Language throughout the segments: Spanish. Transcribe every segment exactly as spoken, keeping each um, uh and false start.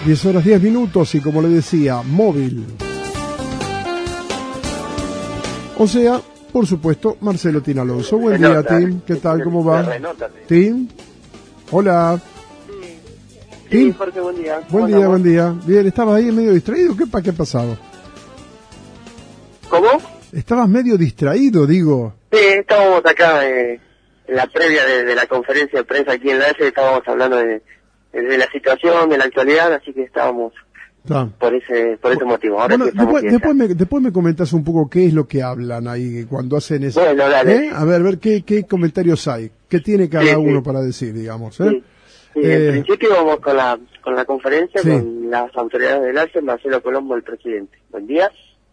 diez horas diez minutos y como le decía, móvil. O sea, por supuesto, Marcelo Tin Alonso. Buen día, Tim. ¿Qué tal? ¿Cómo va? Tim. Hola. Sí, Jorge, buen día. Buen día, buen día. Bien, ¿estabas ahí medio distraído? ¿Qué, pa, qué ha pasado? ¿Cómo? Estabas medio distraído, digo. Sí, estábamos acá eh, en la previa de, de la conferencia de prensa aquí en la S, estábamos hablando de, de la situación, de la actualidad, así que estábamos ah. por ese por ese motivo. Ahora bueno, sí estamos después, después, me, después me comentas un poco qué es lo que hablan ahí cuando hacen eso. Bueno, dale. ¿Eh? A ver, a ver qué, qué comentarios hay, qué tiene cada sí, uno sí. para decir, digamos. ¿eh? Sí. Sí, eh, en principio vamos con la con la conferencia sí. con las autoridades del A R C E, Marcelo Colombo, el presidente. Buen día.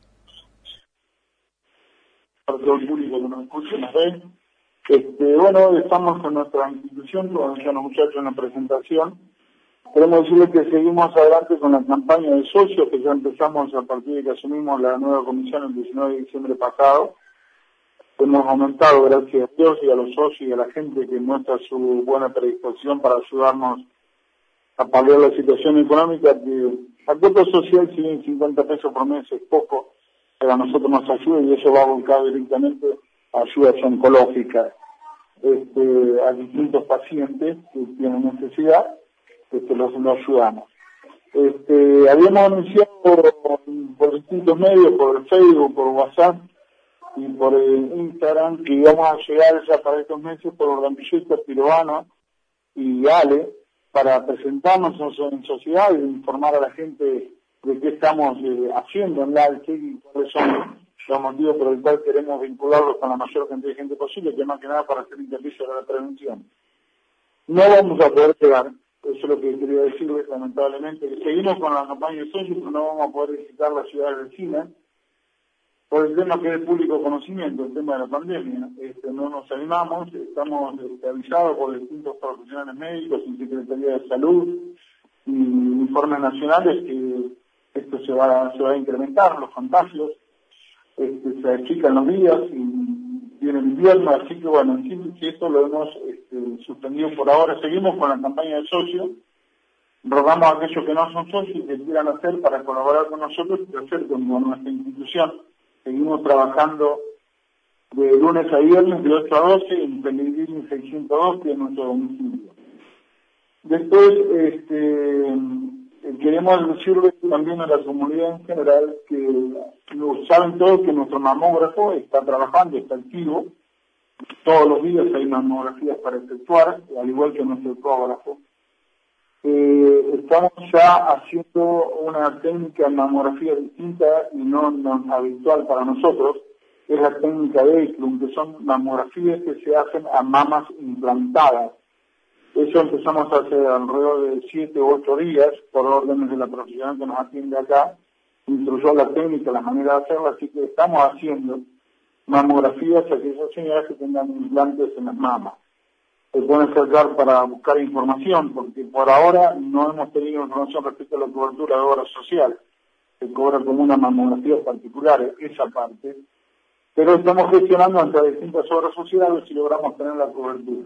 Para todo el público que nos escucha, nos ve. Este, bueno, estamos con nuestra institución, como decían los muchachos en la presentación. Queremos decirles que seguimos adelante con la campaña de socios, que ya empezamos a partir de que asumimos la nueva comisión el diecinueve de diciembre pasado. Hemos aumentado, gracias a Dios y a los socios y a la gente que muestra su buena predisposición para ayudarnos a paliar la situación económica. Que a cuota social, si bien cincuenta pesos por mes es poco, pero a nosotros nos ayuda y eso va volcado directamente a ayudas oncológicas este, a distintos pacientes que tienen necesidad, este, los, los ayudamos. Este, habíamos anunciado por, por distintos medios, por el Facebook, por WhatsApp, y por el Instagram, que íbamos a llegar ya para estos meses por Organdillito, Pirovano y Ale, para presentarnos en sociedad e informar a la gente de qué estamos eh, haciendo en la A L C E y cuáles son los motivos por el cual queremos vincularlos con la mayor cantidad de gente posible, que más que nada para hacer interés a la prevención. No vamos a poder llegar, eso es lo que quería decirles, lamentablemente, que seguimos con la campaña de socios, pero no vamos a poder visitar las ciudades vecinas, por el tema que es el público conocimiento, el tema de la pandemia. Este, no nos animamos, estamos este, avisados por distintos profesionales médicos y Secretaría de Salud y informes nacionales que esto se va, se va a incrementar, los contagios, este, se achican los días y viene el invierno, así que bueno, en fin, que esto lo hemos este, suspendido por ahora. Seguimos con la campaña de socios, rogamos a aquellos que no son socios y que quieran hacer para colaborar con nosotros y hacer con nuestra institución. Seguimos trabajando de lunes a viernes de ocho a doce en Pellegrini seiscientos dos, que es nuestro domicilio. Después, este, queremos decirles también a la comunidad en general que saben todos que nuestro mamógrafo está trabajando, está activo. Todos los días hay mamografías para efectuar, al igual que nuestro ecógrafo. Eh, estamos ya haciendo una técnica de mamografía distinta y no, no habitual para nosotros, es la técnica de Eklund, que son mamografías que se hacen a mamas implantadas. Eso empezamos hace alrededor de siete u ocho días, por órdenes de la profesional que nos atiende acá, instruyó la técnica, la manera de hacerla, así que estamos haciendo mamografías a aquellas señoras que tengan implantes en las mamas. Se pueden acercar para buscar información, porque por ahora no hemos tenido información respecto a la cobertura de obra social. Se cobra como una mamografía particular, esa parte. Pero estamos gestionando entre distintas obras sociales y logramos tener la cobertura.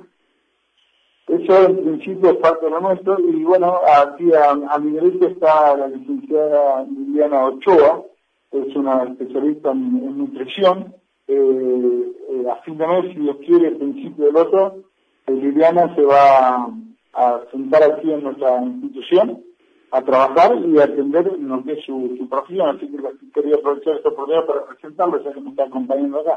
Eso en principio es parte de lo nuestro. Y bueno, aquí a, a mi derecha está la licenciada Liliana Ochoa, es una especialista en, en nutrición. Eh, eh, a fin de mes, si Dios quiere, al principio del otro, Liliana se va a sentar aquí en nuestra institución a trabajar y a atender lo que es su, su profesión, así que quería aprovechar esta oportunidad para presentarlo, ya que me está acompañando acá.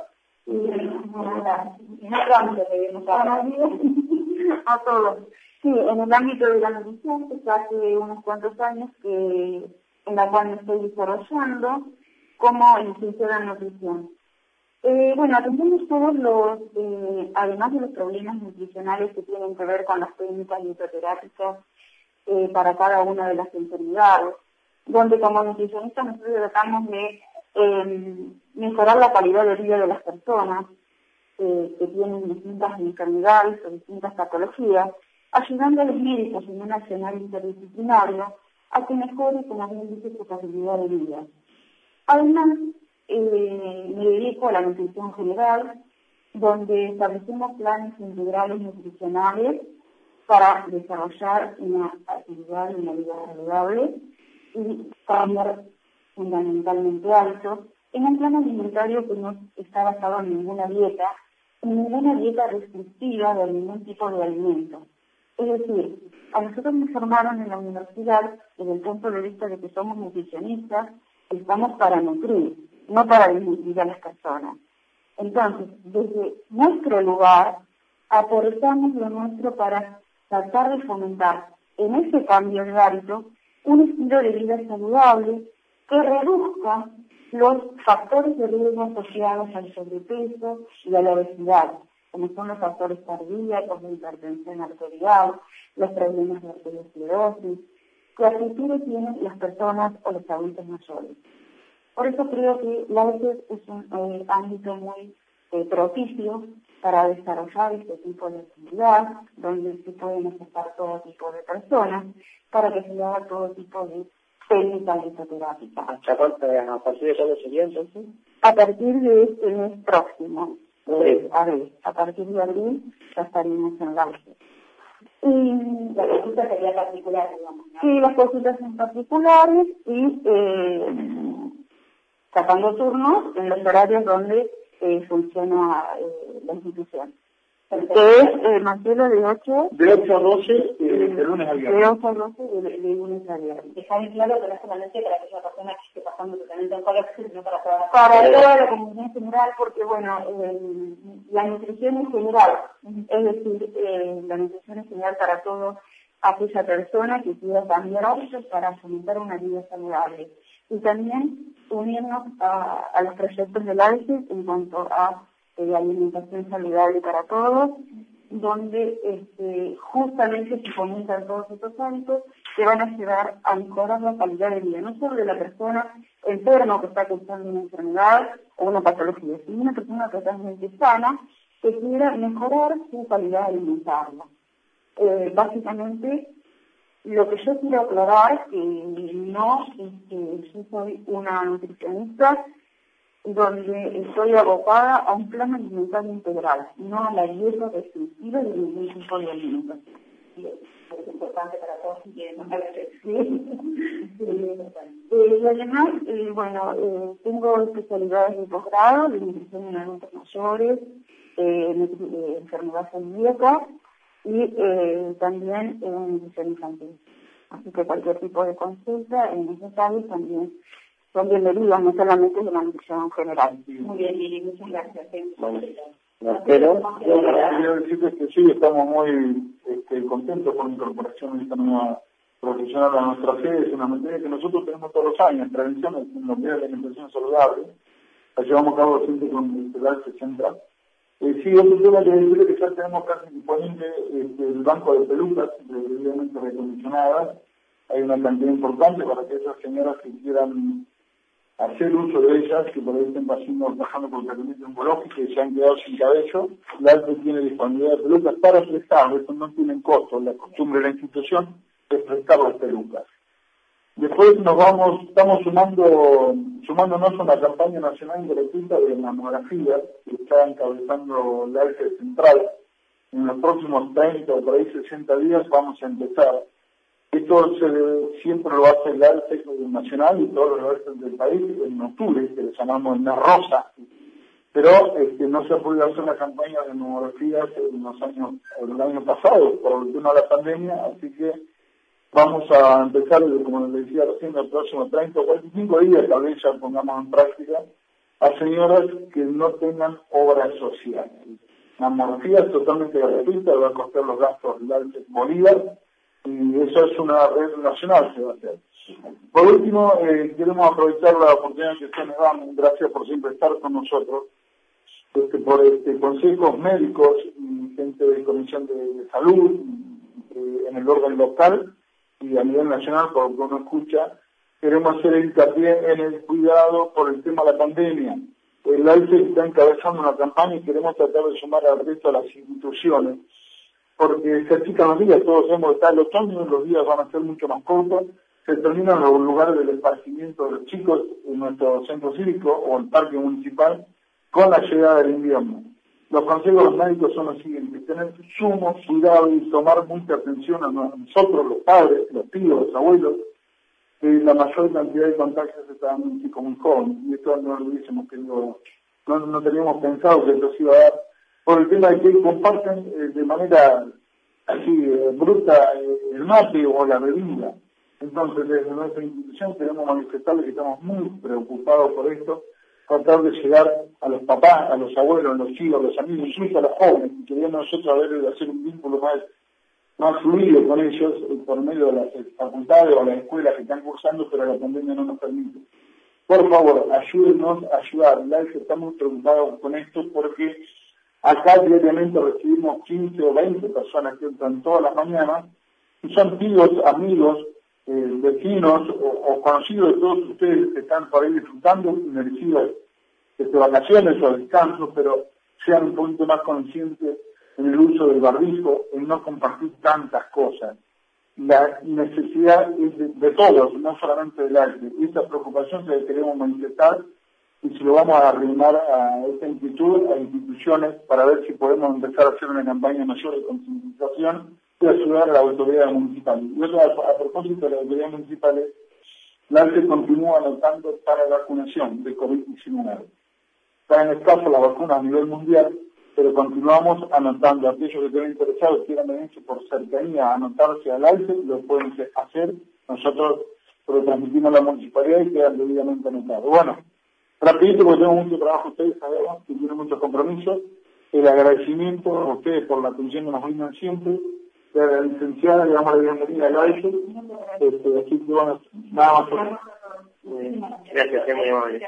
A todos. Sí, en el ámbito de la nutrición, que hace unos cuantos años que en la cual me estoy desarrollando como licenciada en nutrición. Eh, bueno, atendemos todos los, eh, además de los problemas nutricionales que tienen que ver con las técnicas nutroterápicas eh, para cada una de las enfermedades, donde como nutricionistas nosotros tratamos de eh, mejorar la calidad de vida de las personas eh, que tienen distintas enfermedades o distintas patologías, ayudando a los médicos en un accionar interdisciplinario a que mejore, como bien dice, su calidad de vida. Además, Eh, me dedico a la nutrición general, donde establecemos planes integrales nutricionales para desarrollar una actividad y una vida saludable y cambiar fundamentalmente hábitos en un plan alimentario que no está basado en ninguna dieta, en ninguna dieta restrictiva de ningún tipo de alimento. Es decir, a nosotros nos formaron en la universidad desde el punto de vista de que somos nutricionistas, estamos para nutrir, no para desnutrir a las personas. Entonces, desde nuestro lugar, aportamos lo nuestro para tratar de fomentar en ese cambio de hábito un estilo de vida saludable que reduzca los factores de riesgo asociados al sobrepeso y a la obesidad, como son los factores cardíacos, la hipertensión arterial, los problemas de arteriosclerosis, que a futuro tienen las personas o los adultos mayores. Por eso creo que la O E S es un eh, ámbito muy eh, propicio para desarrollar este tipo de actividad, donde se pueden aceptar todo tipo de personas, para que se haga todo tipo de técnicas lisoterápicas. ¿Hasta cuánto, a partir de cuándo sería entonces? A partir de este mes próximo, eh, a ver, a partir de abril ya estaríamos en la O E S. Y la consulta sería particular, digamos, ¿no? Sí, las consultas son particulares y eh, sacando turnos en los horarios donde eh, funciona eh, la institución. Que es, eh, Marcelo, de ocho... De ocho a doce, eh, de lunes a viernes. De ocho a doce, de, de lunes a viernes. Dejar en claro que no solamente para aquella persona que esté pasando totalmente en colapso, sino para toda la Para toda la comunidad en general, porque, bueno, eh, la nutrición en general, es decir, eh, la nutrición en general para toda aquella persona que quiera cambiar hábitos para fomentar una vida saludable. Y también unirnos a, a los proyectos del A L C E en cuanto a de alimentación saludable para todos, donde este, justamente se fomentan todos estos hábitos que van a ayudar a mejorar la calidad de vida, no solo de la persona enferma que está causando una enfermedad o una patología, sino una persona totalmente sana que quiera mejorar su calidad alimentaria. Eh, básicamente, lo que yo quiero aclarar es que no es que yo soy una nutricionista donde estoy abocada a un plan alimentario integral, no a la dieta restrictiva de ningún tipo de alimentación. Es importante para todos y que nos haga sí. sí. eh, Y además, eh, bueno, eh, tengo especialidades de posgrado, de nutrición en adultos mayores, eh, eh, enfermedad celíaca y eh, también en eh, nutrición infantil. Así que cualquier tipo de consulta en esos áreas también son bienvenidas, no solamente de la nutrición general. Muy bien, Lili, muchas gracias. Pero quiero decirles que sí, estamos muy este, contentos con la incorporación de esta nueva profesional a nuestra sede. Es una materia que nosotros tenemos todos los años, tradiciones en lo que es la alimentación saludable. La llevamos a cabo siempre con el A L C E Central. Eh, sí, otro tema que decirle que ya tenemos casi disponible este, el banco de pelucas, debidamente recondicionadas. Hay una cantidad importante para que esas señoras que quieran hacer uso de ellas, que por ahí estén pasando, bajando por el tratamiento oncológico y se han quedado sin cabello, la A L C E tiene disponibilidad de pelucas para prestar, eso no tienen costo. La costumbre de la institución es prestar las pelucas. Después nos vamos, estamos sumando, sumándonos a una campaña nacional gratuita de mamografía que está encabezando la A L C E Central. En los próximos treinta o por ahí sesenta días vamos a empezar. Esto se, siempre lo hace el A L C E nacional y todos los lugares del país en octubre, que le llamamos en la rosa. Pero este, no se ha podido hacer la campaña de mamografías en los años, en el año pasado por el tema de la pandemia, así que vamos a empezar, como les decía recién, los próximos treinta o cuarenta y cinco días, tal vez ya pongamos en práctica, a señoras que no tengan obras sociales. La mamografía es totalmente gratuita, va a costar los gastos del A L C E Bolívar, y eso es una red nacional que va a hacer. Por último, eh, queremos aprovechar la oportunidad que ustedes nos dan, gracias por siempre estar con nosotros, este, por este, consejos médicos y gente de Comisión de, de Salud eh, en el orden local y a nivel nacional, por lo que uno escucha, queremos hacer hincapié en el cuidado por el tema de la pandemia. El A L C E está encabezando una campaña y queremos tratar de sumar al resto de las instituciones, porque se achican los días, todos sabemos que está el otoño, los días van a ser mucho más cortos, se terminan los lugares del esparcimiento de los chicos en nuestro centro cívico o el parque municipal con la llegada del invierno. los consejos de los médicos son los siguientes: tener sumo cuidado y tomar mucha atención a nosotros, los padres, los tíos, los abuelos, que la mayor cantidad de contagios se está dando en un chico muy joven, y esto no lo hubiésemos querido, no, no teníamos pensado que esto se iba a dar, por el tema de que comparten eh, de manera así eh, bruta eh, el mate o la bebida. Entonces, desde nuestra institución queremos manifestarles que estamos muy preocupados por esto, tratar de llegar a los papás, a los abuelos, a los tíos, a los amigos, incluso a los jóvenes, y queríamos nosotros haber, hacer un vínculo más, más fluido con ellos por medio de las facultades o las escuelas que están cursando, pero la pandemia no nos permite. Por favor, ayúdenos a ayudar. La I F E está muy preocupada con esto porque acá diariamente recibimos quince o veinte personas que entran todas las mañanas, y son tíos, amigos, eh, vecinos o, o conocidos de todos ustedes que están por ahí disfrutando merecidas de vacaciones o descansos, pero sean un poquito más conscientes en el uso del barbijo, en no compartir tantas cosas. La necesidad es de, de todos, no solamente del arte. Esta preocupación se la queremos manifestar y se lo vamos a arrimar a esta inquietud, a instituciones, para ver si podemos empezar a hacer una campaña mayor de concientización y ayudar a las autoridades municipales. Y eso, a, a propósito de las autoridades municipales, la A N S E continúa anotando para la vacunación de COVID diecinueve. Está en escaso la vacuna a nivel mundial, pero continuamos anotando. Aquellos que estén interesados, quieran venirse por cercanía a anotarse al A N S E, lo pueden hacer. Nosotros lo transmitimos a la municipalidad y quedan debidamente anotados. Bueno, rapidito, porque tengo mucho trabajo, ustedes sabemos que tienen muchos compromisos. El agradecimiento a ustedes por la atención que nos brindan siempre. A la licenciada, le damos la bienvenida al A N S E. Este, así que bueno, nada más. Eh, gracias, es muy amable.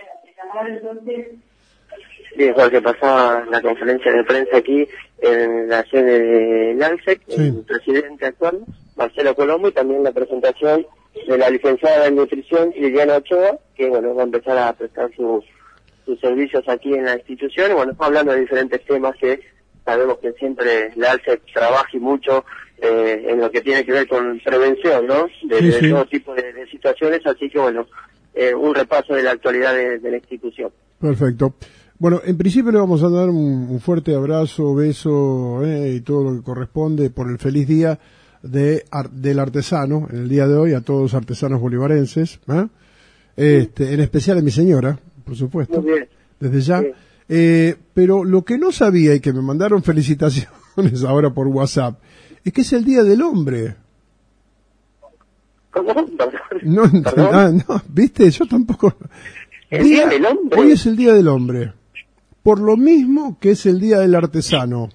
Bien, Jorge, pasaba la conferencia de prensa aquí en la sede del A N S E C, sí. El presidente actual, Marcelo Colombo, y también la presentación de la licenciada en nutrición, Liliana Ochoa, que bueno, va a empezar a prestar su, sus servicios aquí en la institución. Y bueno, estamos hablando de diferentes temas que sabemos que siempre la A N S E C trabaja y mucho eh, en lo que tiene que ver con prevención, ¿no? De, sí, de sí. todo tipo de, de situaciones, así que bueno, eh, un repaso de la actualidad de, de la institución. Perfecto. Bueno, en principio le vamos a dar un, un fuerte abrazo, beso eh, y todo lo que corresponde por el feliz día de del artesano, en el día de hoy, a todos los artesanos bolivarenses, ¿eh? Este, en especial a mi señora, por supuesto, muy bien. Desde ya. Eh, pero lo que no sabía y que me mandaron felicitaciones ahora por WhatsApp es que es el Día del Hombre. ¿Cómo? No, ah, no, viste, yo tampoco. ¿El Día, Día del Hombre? Hoy es el Día del Hombre. Por lo mismo que es el Día del Artesano.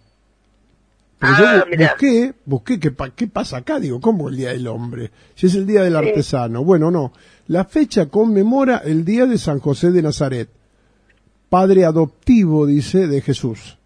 Pero ah, yo busqué, busqué qué, qué pasa acá, digo, ¿cómo el Día del Hombre? Si es el Día del Artesano. Sí. Bueno, no. La fecha conmemora el Día de San José de Nazaret, padre adoptivo, dice, de Jesús.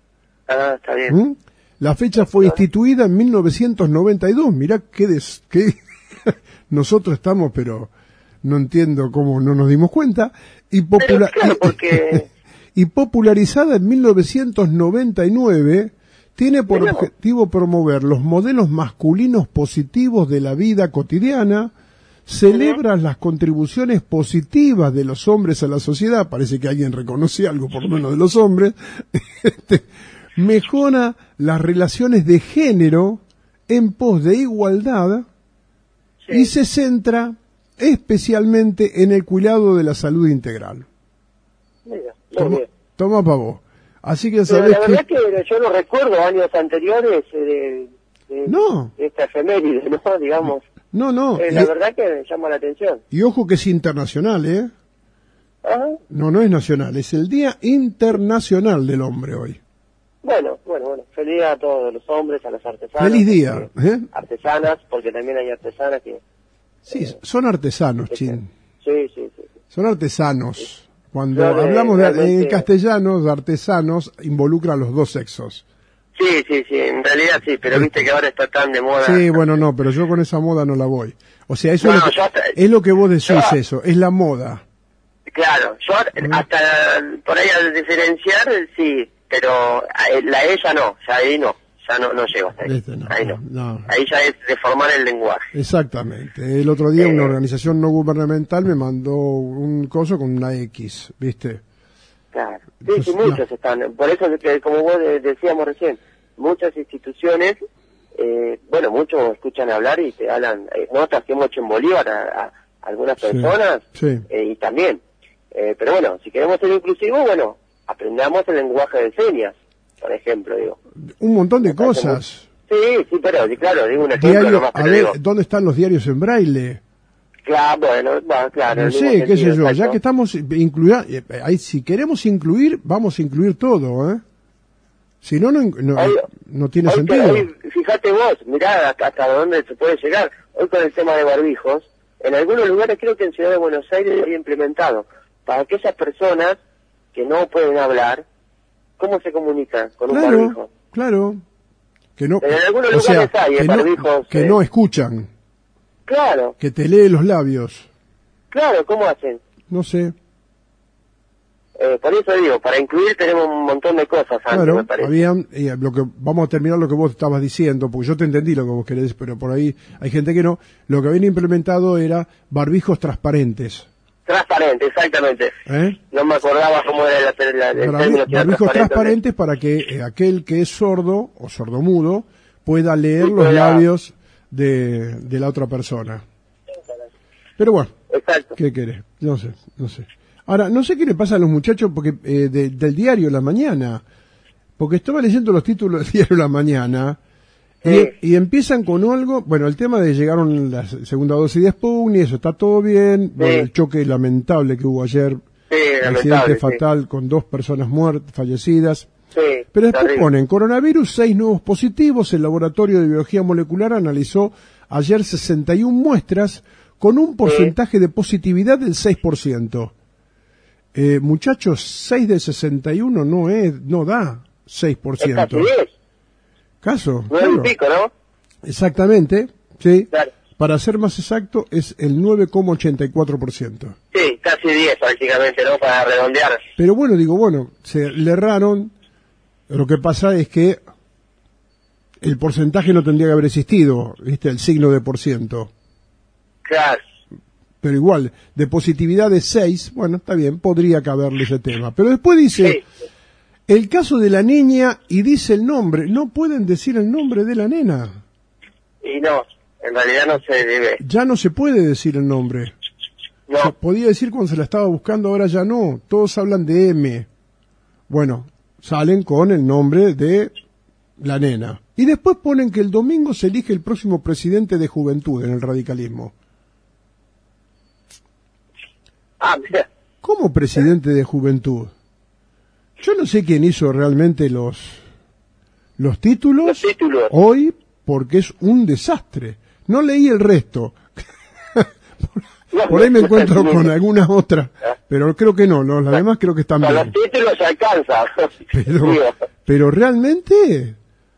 Ah, está bien. ¿Mm? La fecha fue instituida en mil novecientos noventa y dos. Mirá qué des, qué nosotros estamos, pero no entiendo cómo no nos dimos cuenta. Y, popula claro, porque... y popularizada en mil novecientos noventa y nueve, tiene por Tenemos. objetivo promover los modelos masculinos positivos de la vida cotidiana, celebra las contribuciones positivas de los hombres a la sociedad, parece que alguien reconoce algo por lo menos de los hombres, este, mejora las relaciones de género en pos de igualdad, sí. Y se centra especialmente en el cuidado de la salud integral. Mira, toma, toma pa' vos. Así que sabés la verdad que... que yo no recuerdo años anteriores de, de, no. de esta efeméride, ¿no? Digamos. No, no. Eh, la y... verdad que me llama la atención. Y ojo que es internacional, ¿eh? Ajá. No, no es nacional, es el Día Internacional del Hombre hoy. Bueno, bueno, bueno. Feliz día a todos los hombres, a las artesanas. Feliz día. ¿eh? Artesanas, porque también hay artesanas que... Sí, eh, son artesanos, que, Chin. Sí, sí, sí. Son artesanos. Cuando Yo, hablamos de, realmente... en castellano, de artesanos, involucra a los dos sexos. Sí, sí, sí, en realidad sí, pero viste que ahora está tan de moda. Sí, bueno, no, pero yo con esa moda no la voy. O sea, eso no, es, lo que, hasta, es lo que vos decís, yo, eso, es la moda. Claro, yo ¿no? hasta por ahí al diferenciar, sí, pero la ella no, ya ahí no, ya no, no llego hasta ahí. Este no, ahí no. no. Ahí ya es deformar el lenguaje. Exactamente. El otro día eh, una organización no gubernamental me mandó un coso con una X, ¿viste? Claro. Sí, Entonces, sí, muchos no. están. Por eso, que, como vos decíamos recién, muchas instituciones, eh, bueno, muchos escuchan hablar y te hablan eh, notas que hemos hecho en Bolívar a, a algunas personas, sí, sí. Eh, y también. Eh, pero bueno, si queremos ser inclusivos, bueno, aprendamos el lenguaje de señas, por ejemplo, digo. Un montón de cosas. Sí, sí, pero sí, claro, digo un ejemplo Diario, nomás, a pero ver, digo, ¿dónde están los diarios en braille? claro, bueno, va, claro. No el sé, mismo qué sé sentido, yo, ya exacto. que estamos incluya, eh, ahí, si queremos incluir, vamos a incluir todo, ¿eh? Si no, no, no, Hoy- no tiene hoy, sentido. hoy, fíjate vos, mirá hasta, hasta dónde se puede llegar. Hoy con el tema de barbijos, en algunos lugares, creo que en Ciudad de Buenos Aires se había implementado, para aquellas personas que no pueden hablar, ¿cómo se comunican con un Claro, barbijo? claro. Que no, En algunos o sea, lugares hay, que, eh, no, barbijos, que eh. no escuchan, Claro, que te lee los labios. claro, ¿cómo hacen? No sé, Eh, por eso digo, para incluir tenemos un montón de cosas antes, me claro, parece. habían, eh, lo que, vamos a terminar lo que vos estabas diciendo, porque yo te entendí lo que vos querés, pero por ahí hay gente que no. Lo que habían implementado era barbijos transparentes. Transparente, exactamente. ¿Eh? No me acordaba cómo era la, la, el Barbi- término que era barbijos transparente. transparentes para que eh, aquel que es sordo o sordomudo pueda leer Sí, los pueda- labios de, de la otra persona. Pero bueno, Exacto. ¿qué querés? No sé, no sé. Ahora, no sé qué le pasa a los muchachos porque eh, de- del diario La Mañana, porque estaba leyendo los títulos del diario La Mañana y, Sí. y empiezan con algo, bueno, el tema de llegaron la segunda dosis de Sputnik, eso está todo bien, bueno, el choque lamentable que hubo ayer, Sí, accidente lamentable, sí. fatal con dos personas muertas, fallecidas. Sí, Pero después terrible. ponen coronavirus, seis nuevos positivos. El laboratorio de biología molecular analizó ayer sesenta y una muestras con un porcentaje de positividad del seis por ciento. Eh, muchachos, seis de sesenta y uno no es, no da seis por Es ciento. casi diez, ¿Caso? nueve Claro. y pico, ¿no? Exactamente, sí. Claro. Para ser más exacto, es el nueve coma ochenta y cuatro por ciento. Sí, casi diez prácticamente, ¿no? Para redondear. Pero bueno, digo, bueno, se le erraron. Lo que pasa es que el porcentaje no tendría que haber existido, ¿viste? El signo de por ciento. Claro. Pero igual, de positividad de seis, bueno, está bien, podría caberle ese tema. Pero después dice, Sí. el caso de la niña, y dice el nombre, no pueden decir el nombre de la nena. Y no, en realidad no se debe. Ya no se puede decir el nombre. No. O sea, podía decir cuando se la estaba buscando, ahora ya no. Todos hablan de M. Bueno, salen con el nombre de la nena. Y después ponen que el domingo se elige el próximo presidente de Juventud en el radicalismo. Ah, mira. ¿Cómo presidente de Juventud? Yo no sé quién hizo realmente los, los títulos, Los títulos. hoy, porque es un desastre. No leí el resto. No, Por ahí me no, encuentro no, con no. alguna otra, pero creo que no, los demás creo que están Con bien. los títulos se alcanza. Pero, Digo, pero realmente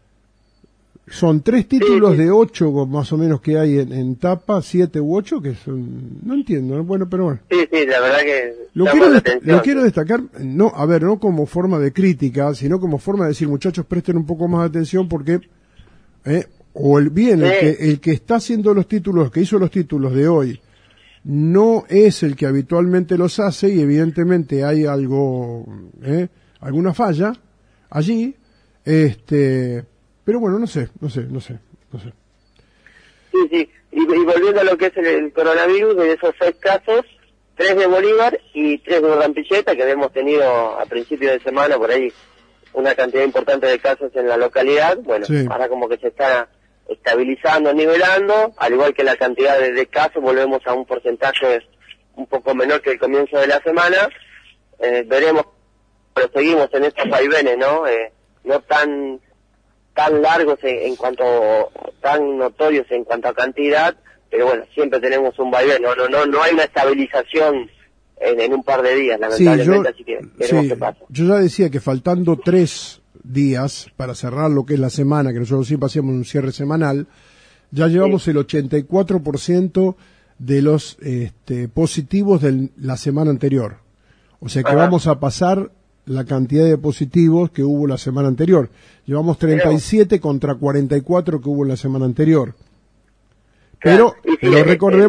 son tres títulos Sí, sí. de ocho más o menos que hay en, en tapa, siete u ocho, que son, no entiendo, ¿no? Bueno, pero bueno. sí, sí, la verdad que Lo llama quiero, la dest- atención. lo quiero destacar, no, a ver, no como forma de crítica, sino como forma de decir, muchachos, presten un poco más de atención porque, eh, o el bien, el Sí. que, el que está haciendo los títulos, que hizo los títulos de hoy, no es el que habitualmente los hace y evidentemente hay algo, eh, alguna falla allí, este, pero bueno, no sé, no sé, no sé, no sé. Sí, sí. Y, y volviendo a lo que es el, el coronavirus, de esos seis casos, tres de Bolívar y tres de Rampilleta, que hemos tenido a principio de semana por ahí una cantidad importante de casos en la localidad. Bueno, Sí. ahora como que se está estabilizando, nivelando, al igual que la cantidad de, de casos, volvemos a un porcentaje un poco menor que el comienzo de la semana. Eh, veremos, pero seguimos en estos vaivenes, ¿no? Eh, no tan tan largos en, en cuanto, tan notorios en cuanto a cantidad, pero bueno, siempre tenemos un vaivén, no, no, no, no hay una estabilización en, en un par de días, Sí, lamentablemente, yo, así que veremos sí, qué pasa. yo ya decía que faltando tres días para cerrar lo que es la semana, que nosotros siempre hacíamos un cierre semanal, ya llevamos Sí. el ochenta y cuatro por ciento de los este, positivos de la semana anterior. O sea que Ajá. vamos a pasar la cantidad de positivos que hubo la semana anterior. Llevamos treinta y siete contra cuarenta y cuatro que hubo en la semana anterior. Pero, Claro, y sí, pero eh, recordemos,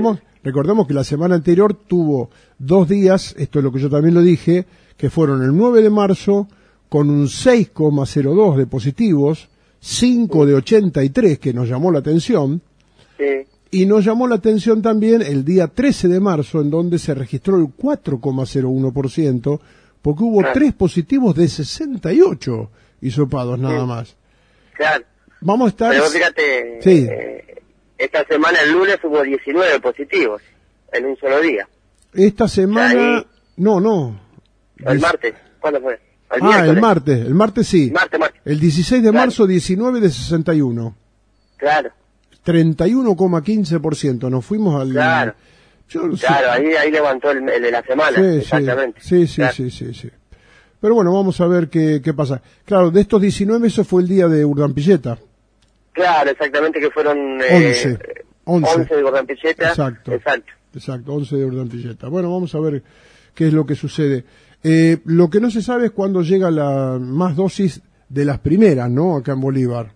Recordemos que la semana anterior tuvo dos días, esto es lo que yo también lo dije, que fueron el nueve de marzo con un seis coma cero dos de positivos, cinco de ochenta y tres, que nos llamó la atención. Sí. Y nos llamó la atención también el día trece de marzo, en donde se registró el cuatro coma cero uno por ciento, porque hubo claro. tres positivos de sesenta y ocho hisopados nada sí. más. Claro. Vamos a estar... Pero fíjate, sí. eh, esta semana, el lunes, hubo diecinueve positivos en un solo día. Esta semana... Ahí... No, no. El martes, ¿cuándo fue? El ah, miércoles. el martes, el martes sí. Martes, martes. El dieciséis de claro. marzo, diecinueve de sesenta y uno. Claro. treinta y uno coma quince por ciento, nos fuimos al... Claro, Yo, claro ahí, ahí levantó el, el de la semana, sí, exactamente. Sí, sí, claro. sí, sí, sí. Pero bueno, vamos a ver qué, qué pasa. Claro, de estos diecinueve, eso fue el día de Urdampilleta. Claro, exactamente, que fueron... once. Eh, once. once de Urdampilleta. Exacto. Exacto. Exacto, once de Urdampilleta. Bueno, vamos a ver qué es lo que sucede. Eh, lo que no se sabe es cuándo llega la más dosis de las primeras, ¿no? Acá en Bolívar.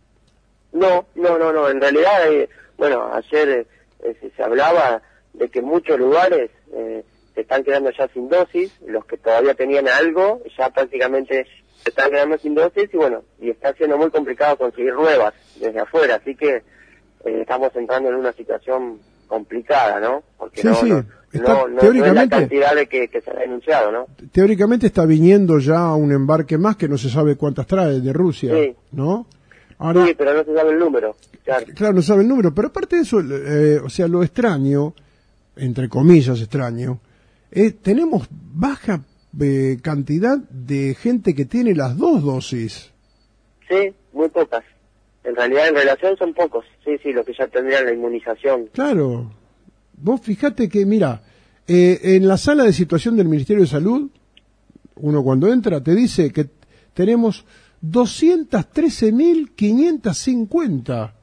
No, no, no, no. En realidad, eh, bueno, ayer eh, se, se hablaba de que muchos lugares eh, se están quedando ya sin dosis. Los que todavía tenían algo, ya prácticamente se están quedando sin dosis. Y bueno, y está siendo muy complicado conseguir nuevas desde afuera. Así que eh, estamos entrando en una situación complicada, ¿no? Porque sí, no, sí. no, Está, no, no, teóricamente, no es la cantidad de que, que se ha denunciado, ¿no? Teóricamente está viniendo ya un embarque más que no se sabe cuántas trae de Rusia, sí. ¿no? Ahora, sí, pero no se sabe el número. Claro, claro no sabe el número, pero aparte de eso, eh, o sea, lo extraño, entre comillas extraño, eh, tenemos baja eh, cantidad de gente que tiene las dos dosis. Sí, muy pocas. En realidad, en relación son pocos. Sí, sí, los que ya tendrían la inmunización. Claro. Vos fijate que, mira, eh, en la sala de situación del Ministerio de Salud, uno cuando entra te dice que tenemos doscientos trece mil quinientos cincuenta.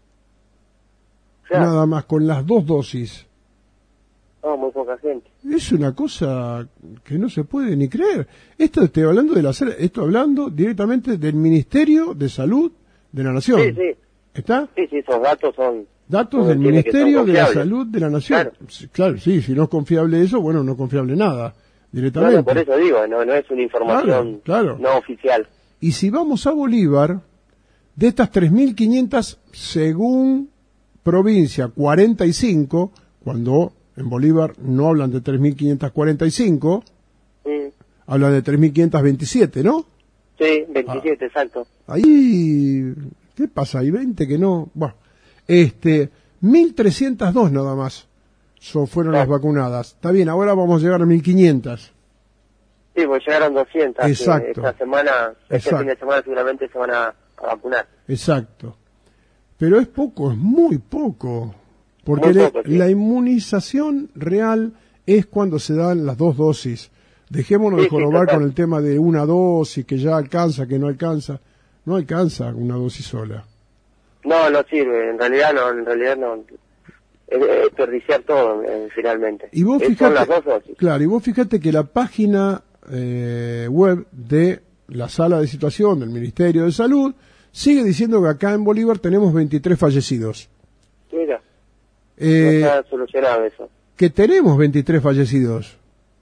Claro. Nada más con las dos dosis. No, muy poca gente. Es una cosa que no se puede ni creer. Esto estoy hablando de la sala, esto hablando directamente del Ministerio de Salud de la Nación. Sí, sí. ¿Está? Sí, sí, esos datos son... Datos del Ministerio de la Salud de la Nación. Claro. Claro, sí, si no es confiable eso, bueno, no es confiable nada, directamente. Bueno, por eso digo, no, no es una información claro, claro. no oficial. Y si vamos a Bolívar, de estas tres mil quinientas, según provincia, cuarenta y cinco, cuando en Bolívar no hablan de tres mil quinientos cuarenta y cinco, mm. hablan de tres mil quinientos veintisiete, ¿no? Sí, veintisiete, ah. exacto. Ahí, ¿qué pasa? Hay veinte que no... Bueno. Este, mil trescientos dos nada más so, fueron claro. las vacunadas. Está bien, ahora vamos a llegar a mil quinientas. Sí, pues llegaron doscientas. Exacto. Esta semana, este Exacto. fin de semana seguramente se van a, a vacunar. Exacto. Pero es poco, es muy poco. Porque muy le, poco, sí. la inmunización real es cuando se dan las dos dosis. Dejémonos sí, de jorobar sí, con el tema de una dosis, que ya alcanza, que no alcanza. No alcanza una dosis sola. No, no sirve, en realidad no, en realidad no, es desperdiciar todo eh, finalmente. Y vos es fíjate, las dos dosis. Claro, y vos fíjate que la página eh, web de la sala de situación del Ministerio de Salud sigue diciendo que acá en Bolívar tenemos veintitrés fallecidos. Mira, eh, no está solucionado eso. Que tenemos veintitrés fallecidos.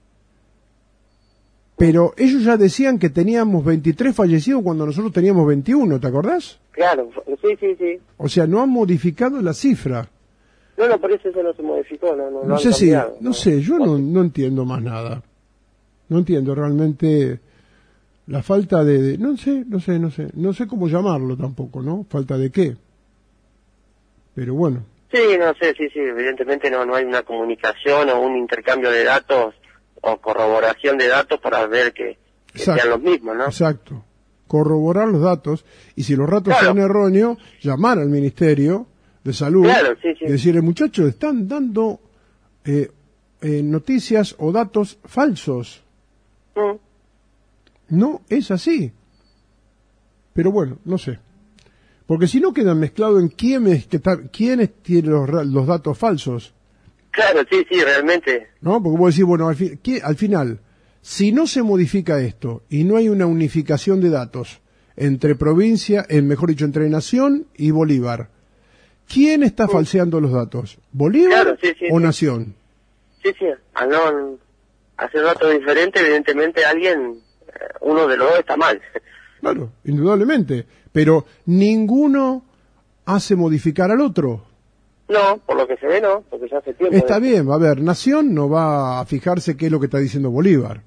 Pero ellos ya decían que teníamos veintitrés fallecidos cuando nosotros teníamos veintiuno, ¿te acordás? Claro, sí, sí, sí. O sea, no han modificado la cifra. No, no, por eso eso no se modificó, no, no, no, no sé si, no, no sé, yo no, no entiendo más nada. No entiendo realmente la falta de, de, no sé, no sé, no sé, no sé cómo llamarlo tampoco, ¿no? Falta de qué. Pero bueno. Sí, no sé, sí, sí, evidentemente no, no hay una comunicación o un intercambio de datos o corroboración de datos para ver que, que sean los mismos, ¿no? Exacto. Corroborar los datos y si los datos claro. son erróneos, llamar al Ministerio de Salud claro, sí, sí. y decirle, muchachos, están dando eh, eh, noticias o datos falsos. Mm. No, es así. Pero bueno, no sé. Porque si no quedan mezclados en quiénes, que ta, quiénes tienen los, los datos falsos. Claro, sí, sí, realmente. ¿No? Porque vos decís, bueno, al, fi ¿qué, al final, si no se modifica esto y no hay una unificación de datos entre provincia, eh, mejor dicho, entre Nación y Bolívar, ¿Quién está sí. falseando los datos? ¿Bolívar claro, sí, sí, o sí. Nación? Sí, sí, al no hacer datos diferentes, evidentemente alguien, uno de los dos está mal. Claro, indudablemente, pero ninguno hace modificar al otro. No, por lo que se ve no, porque ya hace tiempo. Está de... bien, a ver, Nación no va a fijarse qué es lo que está diciendo Bolívar.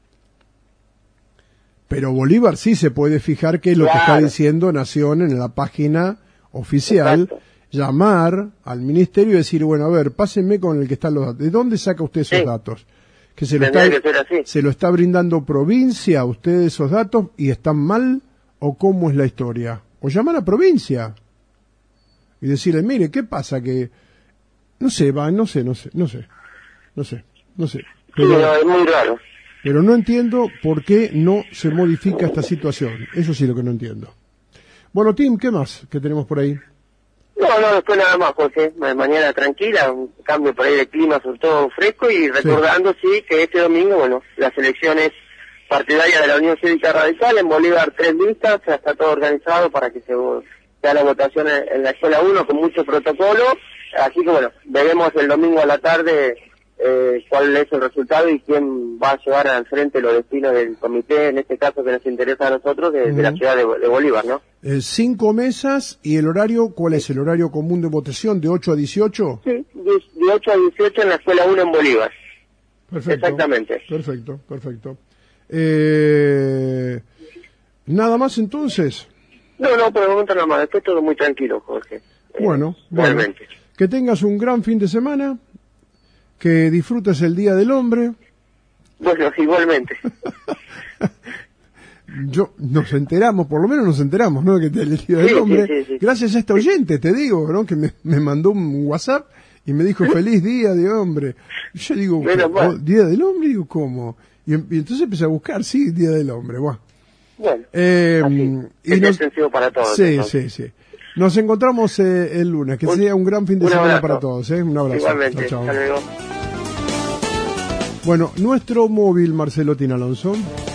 Pero Bolívar sí se puede fijar qué es lo claro. que está diciendo Nación en la página oficial, exacto. Llamar al ministerio y decir, bueno, a ver, pásenme con el que están los datos. ¿De dónde saca usted esos sí. datos? Que se lo, está, que se lo está brindando provincia a usted esos datos y están mal, o cómo es la historia. O llamar a provincia y decirle, mire, ¿qué pasa? Que no sé, va, no sé, no sé, no sé, no sé, no sé. Pero, sí, no, es muy raro. Pero no entiendo por qué no se modifica esta situación. Eso sí lo que no entiendo. Bueno, Tim, ¿qué más que tenemos por ahí? No, no, después nada más, Jorge. Mañana tranquila, un cambio por ahí de clima, sobre todo fresco, y recordando, sí, sí que este domingo, bueno, las elecciones partidarias de la Unión Cívica Radical, en Bolívar tres listas, ya está todo organizado para que se sea la votación en la escuela uno con mucho protocolo, así que bueno, veremos el domingo a la tarde eh, cuál es el resultado y quién va a llevar al frente los destinos del comité, en este caso que nos interesa a nosotros, de, uh-huh. de la ciudad de, de Bolívar, ¿no? Eh, cinco mesas, y el horario, ¿cuál es el horario común de votación? ¿De ocho a dieciocho? Sí, de, de ocho a dieciocho en la escuela uno en Bolívar. Perfecto. Exactamente. Perfecto, perfecto. Eh, ¿Nada más entonces? No, no, por el momento nada más, después todo muy tranquilo, Jorge. Bueno, eh, bueno. Realmente. Que tengas un gran fin de semana, que disfrutes el Día del Hombre. Bueno, igualmente. Yo, nos enteramos, por lo menos nos enteramos, ¿no? Que el Día del sí, Hombre, sí, sí, sí. gracias a este oyente, te digo, ¿no? Que me, me mandó un WhatsApp y me dijo, feliz Día de Hombre. Y yo digo, oh, ¿Día del Hombre? Digo, ¿cómo? Y, y entonces empecé a buscar, sí, Día del Hombre, bueno. Bueno, eh, y es nos, extensivo para todos. Sí, entonces. sí, sí. Nos encontramos eh, el lunes, que un, sea un gran fin de semana abrazo. Para todos, ¿eh? Un abrazo. Igualmente, chao, chao. hasta luego. Bueno, nuestro móvil, Marcelo Tina Alonso.